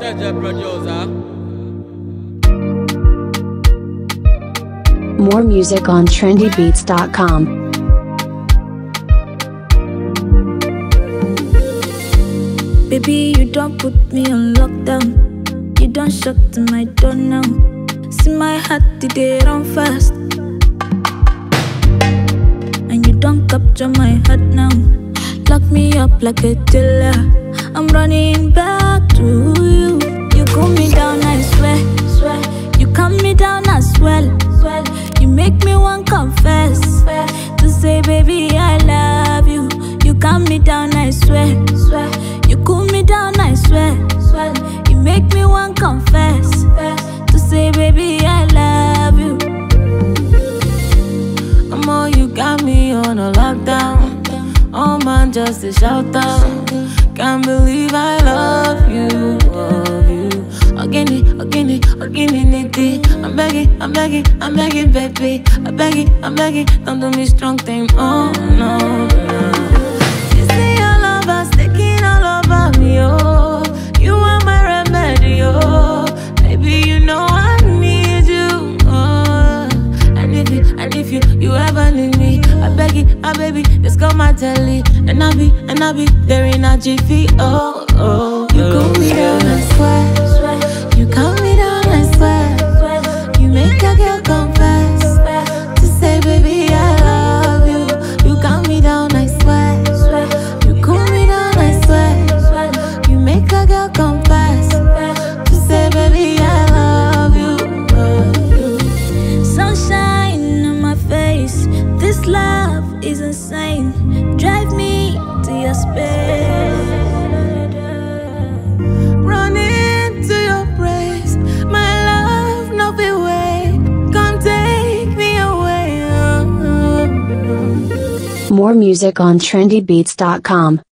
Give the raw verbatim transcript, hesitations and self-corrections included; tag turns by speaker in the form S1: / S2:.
S1: Sketch producer.
S2: More music on trendy beats dot com.
S3: Baby, you don't put me on lockdown. You don't shut to my door now. See my heart, did they run fast? And you don't capture my heart now. Lock me up like a dealer. I'm running back to you. You cool me down, I swear, swear. You calm me down as well, well. You make me want confess, swear. To say, baby, I love you. You calm me down, I swear, swear. You cool me down, I swear, swear. You make me want confess, swear. To say, baby, I love you.
S4: Come on, you got me on a lockdown. Oh man, just a shout out. Can't believe I love you, love you. Again, again, again, it. I'm begging, I'm begging, I'm begging, baby. I'm begging, I'm begging. Don't do me strong thing. Oh no, no. You see your lovers taking all over me, oh. You are my remedy, oh. Baby, you know I need you, oh. And if you, and if you, you ever need me, I beg it, I baby, just call my telly. And I be, and I be there in a jiffy, oh, oh. You cool me down, I swear, swear. You calm me down, I swear, swear. You make a girl confess, swear. To say, baby, I love you. You calm me down, I swear, swear. You cool me down, I swear, swear. You make a girl confess, swear. To say, baby, I love you, love you.
S3: Sunshine on my face. This love is insane. Drive me to your space.
S4: Running to your praise, my love, no be way. Come take me away.
S2: More music on trendy beats dot com.